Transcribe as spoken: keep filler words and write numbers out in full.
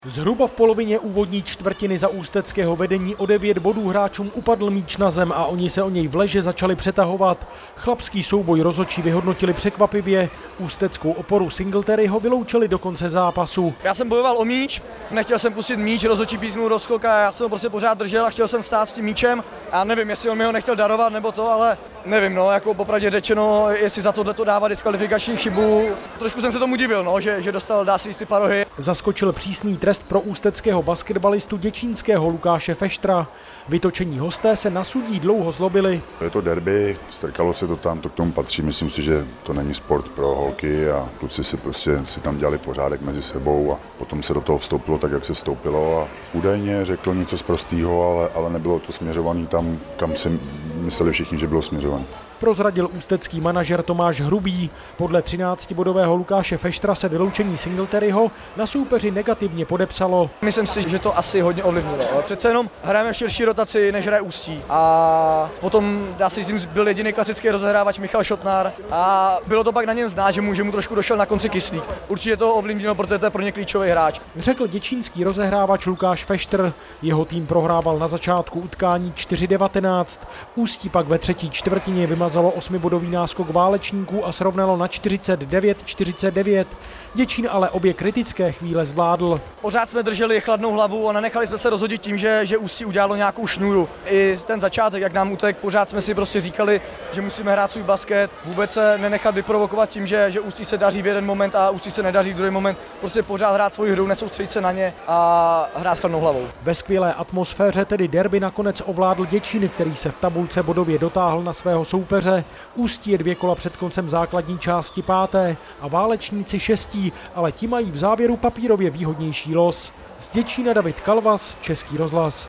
Zhruba v polovině úvodní čtvrtiny za ústeckého vedení o devět bodů hráčům upadl míč na zem a oni se o něj v leže začali přetahovat. Chlapský souboj rozhodčí vyhodnotili překvapivě. Ústeckou oporu Singletaryho vyloučili do konce zápasu. Já jsem bojoval o míč, nechtěl jsem pustit míč, rozhodčí písnul do skoka, já jsem ho prostě pořád držel a chtěl jsem stát s tím míčem. Já nevím, jestli on mi ho nechtěl darovat nebo to, ale nevím, no, jako popravdě řečeno, jestli za tohleto dává diskvalifikační chybu. Trošku jsem se tomu divil, no, že, že dostal, dá si jistý parohy. Zaskočil přísný trest pro ústeckého basketbalistu děčínského Lukáše Feštra. Vytočení hosté se na sudí dlouho zlobili. Je to derby, strkalo se to tam, to k tomu patří. Myslím si, že to není sport pro holky a kluci si prostě si tam dělali pořádek mezi sebou a potom se do toho vstoupilo tak, jak se vstoupilo a údajně řekl něco z prostýho, ale, ale nebylo to směřovaný tam, kam si mysleli všichni, že bylo směřovaný. Prozradil ústecký manažer Tomáš Hrubý. Podle třináctibodového Lukáše Feštra se vyloučení Singletaryho na soupeři negativně podepsalo. Myslím si, že to asi hodně ovlivnilo. Přece jenom hrajeme v širší rotaci, než hraje Ústí. A potom, dá se říct, byl jediný klasický rozehrávač Michal Šotnár a bylo to pak na něm znát, že mu, že mu trošku došel na konci kyslík. Určitě to ovlivnilo, protože to je pro ně klíčový hráč. Řekl děčínský rozehrávač Lukáš Feštr. Jeho tým prohrával na začátku utkání čtyři devatenáct. Ústí pak ve třetí čtvrtině vymazalo osmibodový náskok Válečníků a srovnalo na čtyřicet devět čtyřicet devět. Děčín ale obě kritické chvíle zvládl. Pořád jsme drželi chladnou hlavu a nenechali jsme se rozhodit tím, že, že Ústí udělalo nějakou šňůru. I ten začátek, jak nám utek, pořád jsme si prostě říkali, že musíme hrát svůj basket, vůbec se nenechat vyprovokovat tím, že, že Ústí se daří v jeden moment a Ústí se nedaří v druhý moment. Prostě pořád hrát svoji hru, nesoustředit se na ně a hrát s chladnou hlavou. Ve skvělé atmosféře tedy derby nakonec ovládl Děčín, který se v tabulce bodově dotáhl na svého soupeře. Ústí je dvě kola před koncem základní části páté a Válečníci šestí, ale ti mají v závěru papírově výhodnější los. Z Děčína David Kalvas, Český rozhlas.